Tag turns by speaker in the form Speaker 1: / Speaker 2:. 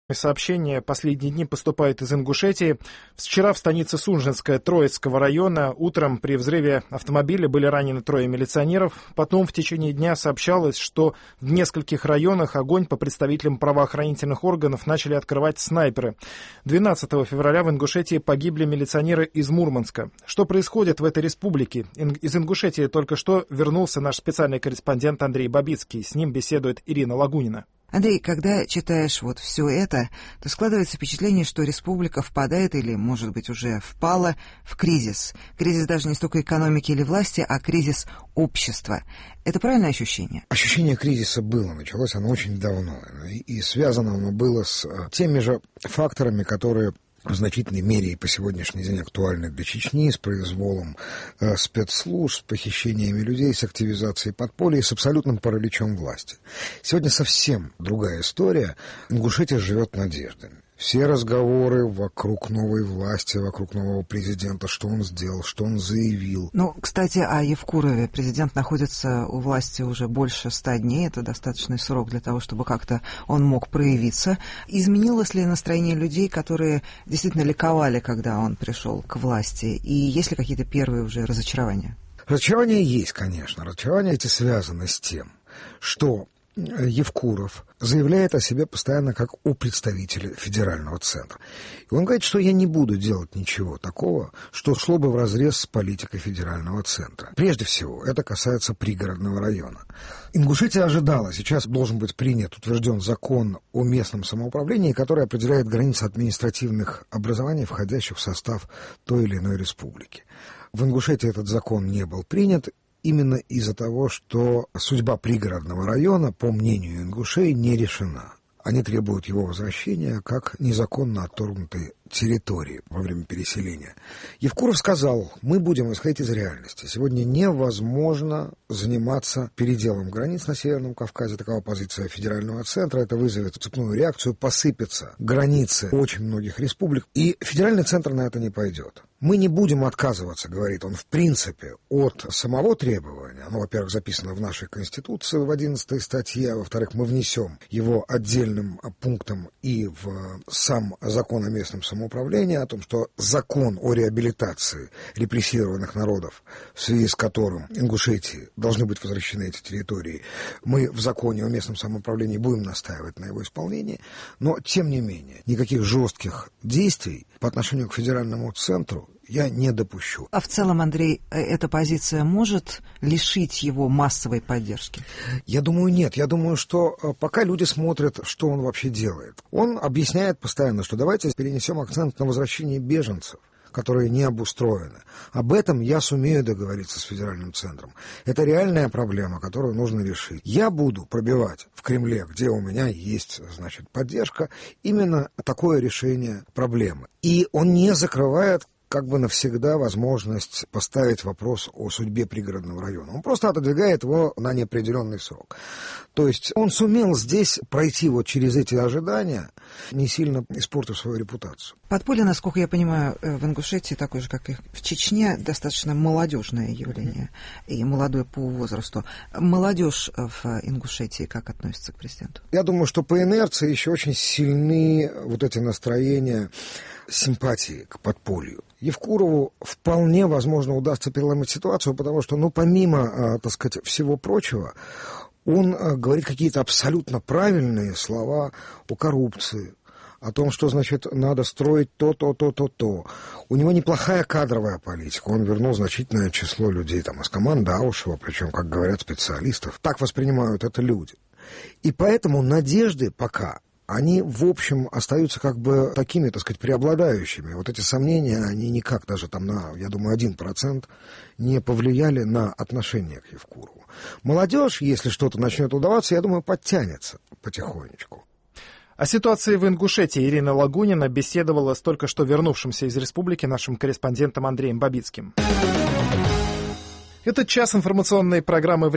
Speaker 1: Сообщения последние дни поступают из Ингушетии. Вчера в станице Сунжинская Троицкого района утром при взрыве автомобиля были ранены 3 милиционеров. Потом в течение дня сообщалось, что в нескольких районах огонь по представителям правоохранительных органов начали открывать снайперы. 12 февраля в Ингушетии погибли милиционеры из Мурманска. Что происходит в этой республике? Из Ингушетии только что вернулся наш специальный корреспондент Андрей Бабицкий. С ним беседует Ирина Лагунина.
Speaker 2: Андрей, когда читаешь вот все это, то складывается впечатление, что республика впадает или, может быть, уже впала в кризис. Кризис даже не столько экономики или власти, а кризис общества. Это правильное ощущение?
Speaker 3: Ощущение кризиса было, началось оно очень давно. И связано оно было с теми же факторами, которые в значительной мере и по сегодняшний день актуальны для Чечни, с произволом спецслужб, с похищениями людей, с активизацией подполья и с абсолютным параличом власти. Сегодня совсем другая история. Ингушетия живет надеждами. Все разговоры вокруг новой власти, вокруг нового президента, что он сделал, что он заявил.
Speaker 2: Ну, кстати, о Евкурове. Президент находится у власти уже больше 100 дней. Это достаточный срок для того, чтобы как-то он мог проявиться. Изменилось ли настроение людей, которые действительно ликовали, когда он пришел к власти? И есть ли какие-то первые уже разочарования?
Speaker 3: Разочарования есть, конечно. Разочарования эти связаны с тем, что Евкуров заявляет о себе постоянно как о представителе федерального центра. И он говорит, что я не буду делать ничего такого, что шло бы вразрез с политикой федерального центра. Прежде всего, это касается пригородного района. Ингушетия ожидала, сейчас должен быть принят, утвержден закон о местном самоуправлении, который определяет границы административных образований, входящих в состав той или иной республики. В Ингушетии этот закон не был принят, именно из-за того, что судьба пригородного района, по мнению ингушей, не решена. Они требуют его возвращения как незаконно отторгнутой территории во время переселения. Евкуров сказал, мы будем исходить из реальности. Сегодня невозможно заниматься переделом границ на Северном Кавказе. Такова позиция федерального центра. Это вызовет цепную реакцию, посыпятся границы очень многих республик. И федеральный центр на это не пойдет. Мы не будем отказываться, говорит он, в принципе, от самого требования. Оно, во-первых, записано в нашей Конституции в 11 статье, а во-вторых, мы внесем его отдельным пунктом и в сам закон о местном самоуправлении, о том, что закон о реабилитации репрессированных народов, в связи с которым Ингушетии должны быть возвращены эти территории, мы в законе о местном самоуправлении будем настаивать на его исполнении, но, тем не менее, никаких жестких действий по отношению к федеральному центру я не допущу.
Speaker 2: А в целом, Андрей, эта позиция может лишить его массовой поддержки?
Speaker 3: Я думаю, нет. Я думаю, что пока люди смотрят, что он вообще делает. Он объясняет постоянно, что давайте перенесем акцент на возвращение беженцев, которые не обустроены. Об этом я сумею договориться с федеральным центром. Это реальная проблема, которую нужно решить. Я буду пробивать в Кремле, где у меня есть, значит, поддержка, именно такое решение проблемы. И он не закрывает как бы навсегда возможность поставить вопрос о судьбе пригородного района. Он просто отодвигает его на неопределенный срок. То есть он сумел здесь пройти вот через эти ожидания, не сильно испортив свою репутацию.
Speaker 2: Подполье, насколько я понимаю, в Ингушетии, такое же, как и в Чечне, достаточно молодежное явление, и молодое по возрасту. Молодежь в Ингушетии как относится к президенту?
Speaker 3: Я думаю, что по инерции еще очень сильны вот эти настроения симпатии к подполью. Евкурову вполне возможно удастся переломить ситуацию, потому что, помимо, так сказать, всего прочего, он говорит какие-то абсолютно правильные слова о коррупции, о том, что, значит, надо строить то. У него неплохая кадровая политика. Он вернул значительное число людей там, из команды Аушева, причем, как говорят специалистов, так воспринимают это люди. И поэтому надежды пока, они, в общем, остаются как бы такими, так сказать, преобладающими. Вот эти сомнения, они никак даже там на, я думаю, 1% не повлияли на отношение к Евкурову. Молодежь, если что-то начнет удаваться, я думаю, подтянется потихонечку.
Speaker 1: О ситуации в Ингушетии Ирина Лагунина беседовала с только что вернувшимся из республики нашим корреспондентом Андреем Бабицким. Этот час информационной программы